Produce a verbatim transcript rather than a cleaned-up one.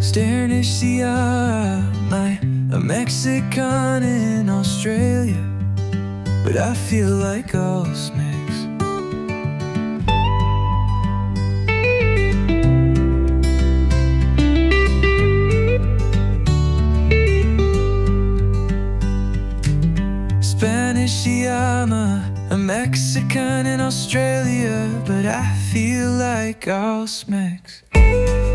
Spanish, sí, I'm a Mexican in Australia, but I feel like all mix. Spanish, sí, I'm a, a Mexican in Australia, but I feel like all mix.